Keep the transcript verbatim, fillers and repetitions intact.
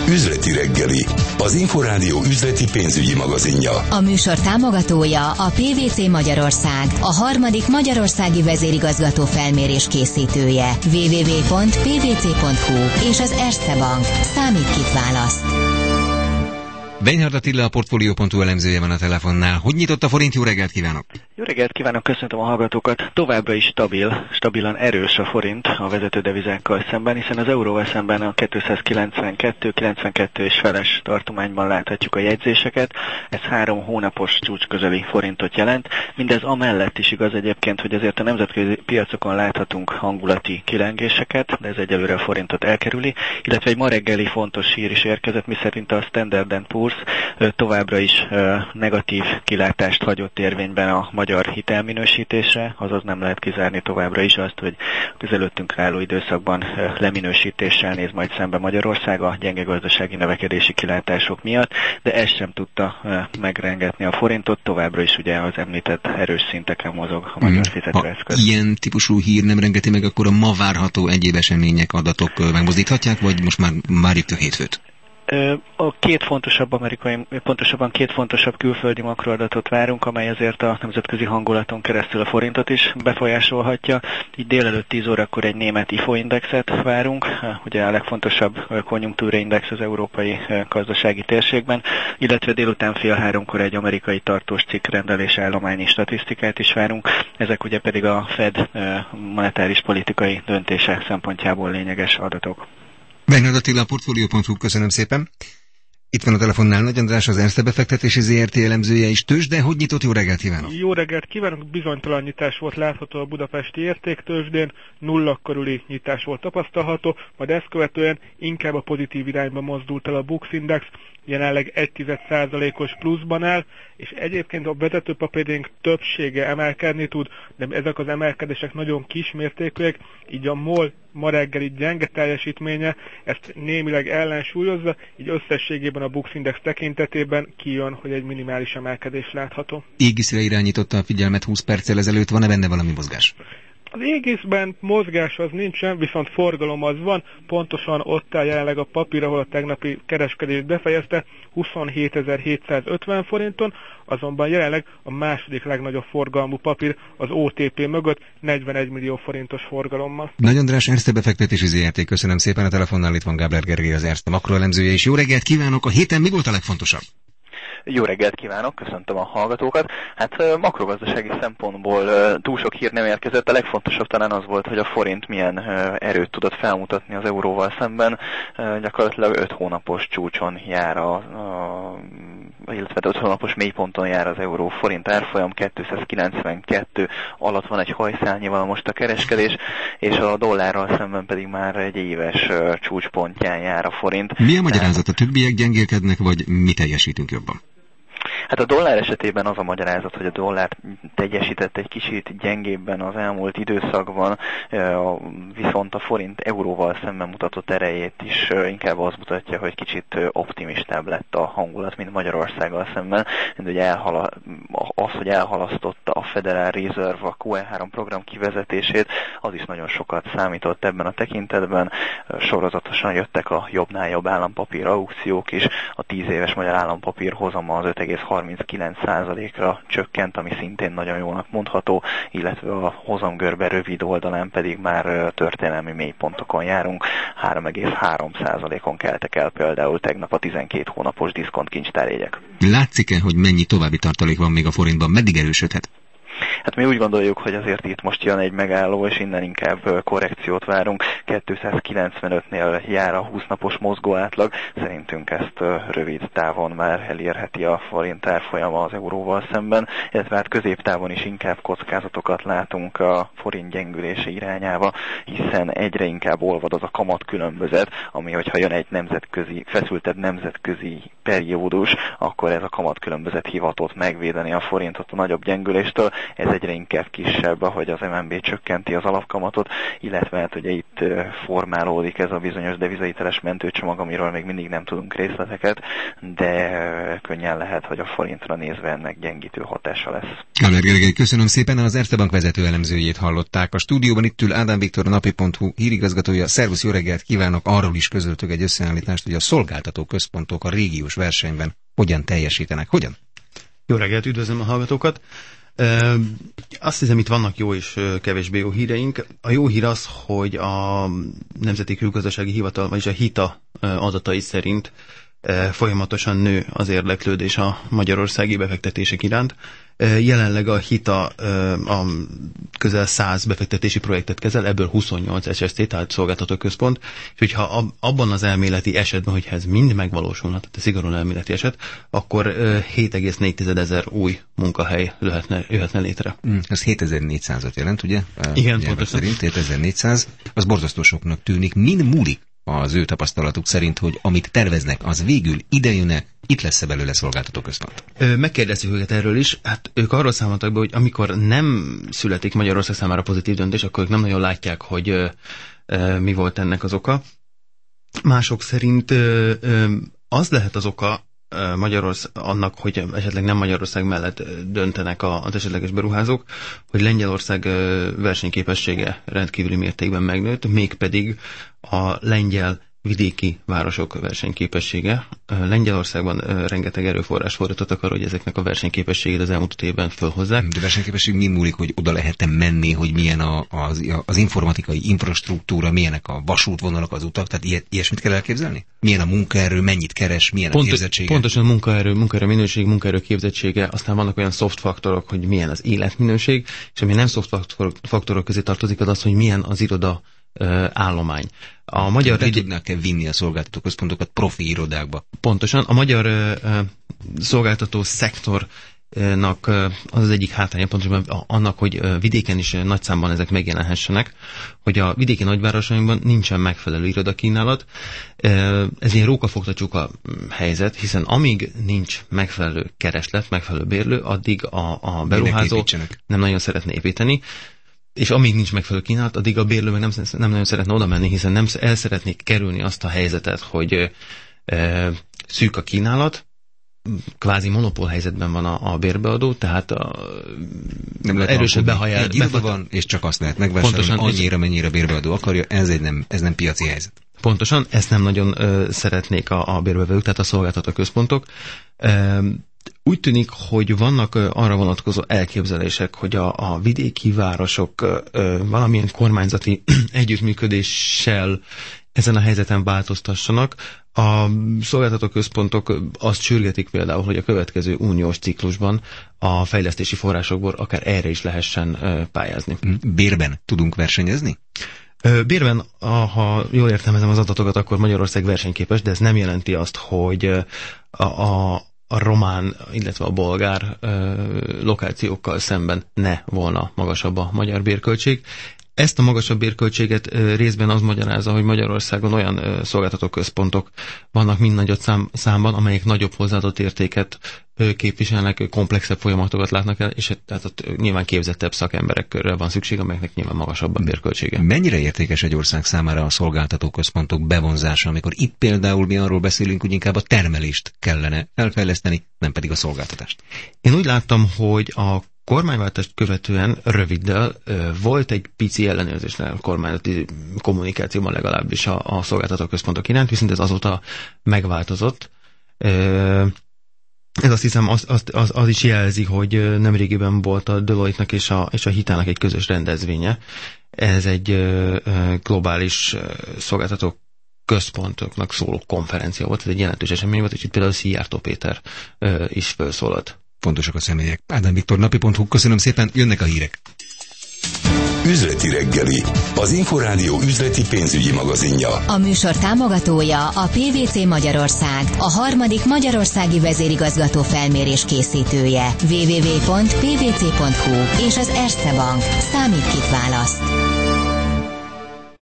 Üzleti reggeli, az Inforádió üzleti pénzügyi magazinja. A műsor támogatója a pé vé cé Magyarország, a harmadik magyarországi vezérigazgató felmérés készítője. double-u double-u double-u pont p v c pont h u és az Erste Bank. Számít, kit választ. Beinhard Attila, a Portfolio pont hu elemzője van a telefonnál. Hogy nyitott a forint? Jó reggelt kívánok! Jó reggelt kívánok, köszöntöm a hallgatókat. Továbbra is stabil, stabilan erős a forint a vezető devizákkal szemben, hiszen az euróval szemben a kétszázkilencvenkettő kilencvenkettő és feles tartományban láthatjuk a jegyzéseket. Ez három hónapos csúcs közeli forintot jelent. Mindez amellett is igaz egyébként, hogy azért a nemzetközi piacokon láthatunk hangulati kilengéseket, de ez egyelőre a forintot elkerüli, illetve egy ma reggeli fontos hír is érkezett, miszerint a Standard and Poor's továbbra is negatív kilátást hagyott érvényben a magyar hitelminősítésre, azaz nem lehet kizárni továbbra is azt, hogy az előttünk álló időszakban leminősítéssel néz majd szembe Magyarország a gyenge gazdasági növekedési kilátások miatt, de ez sem tudta megrengetni a forintot, továbbra is ugye az említett erős szinteken mozog a magyar mm. fizetőeszköz. Ha ilyen típusú hír nem rengeti meg, akkor a ma várható egyéb események, adatok megmozdíthatják, vagy most már várjuk a hétfőt? A két fontosabb amerikai, pontosabban két fontosabb külföldi makroadatot várunk, amely azért a nemzetközi hangulaton keresztül a forintot is befolyásolhatja. Így délelőtt tíz órakor egy német i ef o indexet várunk, ugye a legfontosabb konjunktúraindex az európai gazdasági térségben, illetve délután fél háromkor egy amerikai tartós cikk rendelés állományi statisztikát is várunk. Ezek ugye pedig a Fed monetáris politikai döntése szempontjából lényeges adatok. Beinhard Attila, a Portfolio pont hu, köszönöm szépen. Itt van a telefonnál Nagy András, az Erste befektetési zé er té elemzője is. Tőzsde, hogy nyitott? Jó reggelt kívánok! Jó reggelt kívánok! Bizonytalan nyitás volt látható a budapesti értéktőzsdén, nulla körüli nyitás volt tapasztalható, majd ezt követően inkább a pozitív irányba mozdult el a Bux Index, jelenleg egy tized százalékos pluszban áll, és egyébként a vezetőpapírjaink többsége emelkedni tud, de ezek az emelkedések nagyon kismértékűek, így a MOL ma reggeli gyenge teljesítménye ezt némileg ellensúlyozza, így összességében a Bux Index tekintetében kijön, hogy egy minimális emelkedés látható. Égiszre irányította a figyelmet húsz perccel ezelőtt, van-e benne valami mozgás? Az égiszben mozgás az nincsen, viszont forgalom az van, pontosan ott áll jelenleg a papír, ahol a tegnapi kereskedést befejezte, huszonhétezer-hétszázötven forinton, azonban jelenleg a második legnagyobb forgalmú papír az o té pé mögött negyvenegy millió forintos forgalommal. Nagy András, Erste befektetési zé er té, köszönöm szépen, a telefonnál itt van Gábler Gergely, az Erste makroelemzője, és jó reggelt kívánok! A héten mi volt a legfontosabb? Jó reggelt kívánok, köszöntöm a hallgatókat. Hát makrogazdasági szempontból túl sok hír nem érkezett, a legfontosabb talán az volt, hogy a forint milyen erőt tudott felmutatni az euróval szemben. Gyakorlatilag öt hónapos csúcson jár, a, a, illetve öt hónapos mélyponton jár az euró forint árfolyam, kétszázkilencvenkettő alatt van egy hajszálnyival most a kereskedés, és a dollárral szemben pedig már egy éves csúcspontján jár a forint. Mi a magyarázat? A többiek gyengélkednek, vagy mi teljesítünk jobban? Hát a dollár esetében az a magyarázat, hogy a dollár teljesített egy kicsit gyengébben az elmúlt időszakban, viszont a forint euróval szemben mutatott erejét is inkább az mutatja, hogy kicsit optimistább lett a hangulat, mint Magyarországgal szemben. Hogy elhala, az, hogy elhalasztotta a Federal Reserve a kú e három program kivezetését, az is nagyon sokat számított ebben a tekintetben. Sorozatosan jöttek a jobbnál jobb állampapír aukciók is, a tíz éves magyar állampapír hozama az öt egész harminckilenc százalékra csökkent, ami szintén nagyon jónak mondható, illetve a hozamgörbe rövid oldalán pedig már történelmi mélypontokon járunk, három egész három százalékon keltek el például tegnap a tizenkét hónapos diszkontkincstárjegyek. Látszik-e, hogy mennyi további tartalék van még a forintban? Meddig erősödhet? Hát mi úgy gondoljuk, hogy azért itt most jön egy megálló, és innen inkább korrekciót várunk. kétszázkilencvenötnél jár a húsz napos mozgó átlag. Szerintünk ezt rövid távon már elérheti a forint árfolyama az euróval szemben, illetve hát középtávon is inkább kockázatokat látunk a forint gyengülése irányába, hiszen egyre inkább olvad az a kamatkülönbözet, ami hogyha jön egy nemzetközi, feszültebb nemzetközi periódus, akkor ez a kamatkülönbözet hivatott megvédeni a forintot a nagyobb gyengüléstől, ez egyre inkább kisebb, ahogy az em en bé csökkenti az alapkamatot, illetve hát ugye itt formálódik ez a bizonyos devizahiteles mentőcsomag, amiről még mindig nem tudunk részleteket, de könnyen lehet, hogy a forintra nézve ennek gyengítő hatása lesz. Kálmár Gergely, köszönöm szépen, az Erste Bank vezető elemzőjét hallották. A stúdióban itt ül Ádám Viktor, a napi pont hu hírigazgatója. Szervusz, jó reggelt kívánok! Arról is közöltük egy összeállítást, hogy a szolgáltató központok a régiós versenyben hogyan teljesítenek. Hogyan? Jó reggelt, üdvözlöm a hallgatókat! Ö, azt hiszem, itt vannak jó és kevésbé jó híreink. A jó hír az, hogy a Nemzeti Külgazdasági Hivatal, vagyis a HITA adatai szerint folyamatosan nő az érdeklődés a magyarországi befektetések iránt. Jelenleg a HITA a közel száz befektetési projektet kezel, ebből huszonnyolc es es cé, tehát szolgáltató központ, és hogyha abban az elméleti esetben, hogyha ez mind megvalósulna, tehát a szigorúan elméleti eset, akkor hét egész négy ezer új munkahely jöhetne, jöhetne létre. Mm, ez hétezer-négyszázat jelent, ugye? Igen, pontosan. Szerint hétezer-négyszáz, az borzasztó soknak tűnik. Min múlik az ő tapasztalatuk szerint, hogy amit terveznek, az végül idejön-e, itt lesz-e belőle szolgáltató központ? Megkérdeztük őket erről is. Hát ők arról számoltak be, hogy amikor nem születik Magyarország számára pozitív döntés, akkor ők nem nagyon látják, hogy ö, ö, mi volt ennek az oka. Mások szerint ö, ö, az lehet az oka ö, Magyarország, annak, hogy esetleg nem Magyarország mellett döntenek az esetleges beruházók, hogy Lengyelország ö, versenyképessége rendkívüli mértékben megnőtt, mégpedig a lengyel vidéki városok versenyképessége. Lengyelországban rengeteg erőforrás fordítottak arra, hogy ezeknek a versenyképességét az elmúlt évben fölhozzák. De versenyképesség mi múlik, hogy oda lehet-e menni, hogy milyen a, az, az informatikai infrastruktúra, milyenek a vasútvonalak, az utak, tehát ilyet, ilyesmit kell elképzelni? Milyen a munkaerő, mennyit keres, milyen Pont, a képzettsége? Pontosan munkaerő, munkaerő minőség, munkaerő képzettsége, aztán vannak olyan soft faktorok, hogy milyen az életminőség, és ami nem soft faktorok, faktorok közé tartozik, az az, hogy milyen az iroda állomány. A magyar De vidé... tudnak-e vinni a szolgáltató központokat profi irodákba? Pontosan. A magyar uh, szolgáltató szektornak uh, az az egyik hátránya pontosan annak, hogy uh, vidéken is uh, nagy számban ezek megjelenhessenek, hogy a vidéki nagyvárosainkban nincsen megfelelő irodakínálat. Uh, ez ilyen rókafogta csuka helyzet, hiszen amíg nincs megfelelő kereslet, megfelelő bérlő, addig a, a beruházó nem nagyon szeretne építeni. És amíg nincs megfelelő kínálat, addig a bérlő meg nem, nem nagyon szeretne oda menni, hiszen nem el szeretnék kerülni azt a helyzetet, hogy e, szűk a kínálat, kvázi monopól helyzetben van a, a bérbeadó, tehát a nem erősebb behajál. Egy iroda van, és csak azt lehet megvásárolni, annyira, mennyire a bérbeadó akarja, ez, egy nem, ez nem piaci helyzet. Pontosan, ezt nem nagyon ö, szeretnék a, a bérbevevők, tehát a szolgáltató központok. E, Úgy tűnik, hogy vannak arra vonatkozó elképzelések, hogy a, a vidéki városok ö, valamilyen kormányzati együttműködéssel ezen a helyzeten változtassanak. A szolgáltató központok azt sürgetik például, hogy a következő uniós ciklusban a fejlesztési forrásokból akár erre is lehessen ö, pályázni. Bérben tudunk versenyezni? Bérben, ha jól értelmezem az adatokat, akkor Magyarország versenyképes, de ez nem jelenti azt, hogy a, a a román, illetve a bolgár ö, lokációkkal szemben ne volna magasabb a magyar bérköltség. Ezt a magasabb bérköltséget ö, részben az magyarázza, hogy Magyarországon olyan ö, szolgáltatóközpontok vannak mind nagyobb szám, számban, amelyek nagyobb hozzáadott értéket ö, képviselnek, komplexebb folyamatokat látnak el, és tehát ott nyilván képzettebb szakemberekre van szükség, amelyeknek nyilván magasabb a bérköltsége. Mennyire értékes egy ország számára a szolgáltatóközpontok bevonzása, amikor itt például mi arról beszélünk, hogy inkább a termelést kellene elfejleszteni, nem pedig a szolgáltatást? Én úgy láttam, hogy a kormányváltást követően röviddel volt egy pici ellenőrzés a kormányzati kommunikációban legalábbis a, a szolgáltatóközpontok iránt, viszont ez azóta megváltozott. Ez azt hiszem az, az, az, az is jelzi, hogy nemrégiben volt a Deloitte-nak és a, és a Hitának egy közös rendezvénye. Ez egy globális szolgáltató központoknak szóló konferencia volt, ez egy jelentős esemény volt, és itt például Szijjártó Péter is felszólalt. Fontosak a személyek. Ádám Viktor, napi pont hu, köszönöm szépen, jönnek a hírek. Üzleti reggeli, az Inforádió üzleti pénzügyi magazinja. A műsor támogatója a pé vé cé Magyarország, a harmadik magyarországi vezérigazgató felmérés készítője. double-u double-u double-u pont pé vé cé pont hu és az Erste Bank. Számít, kit választ.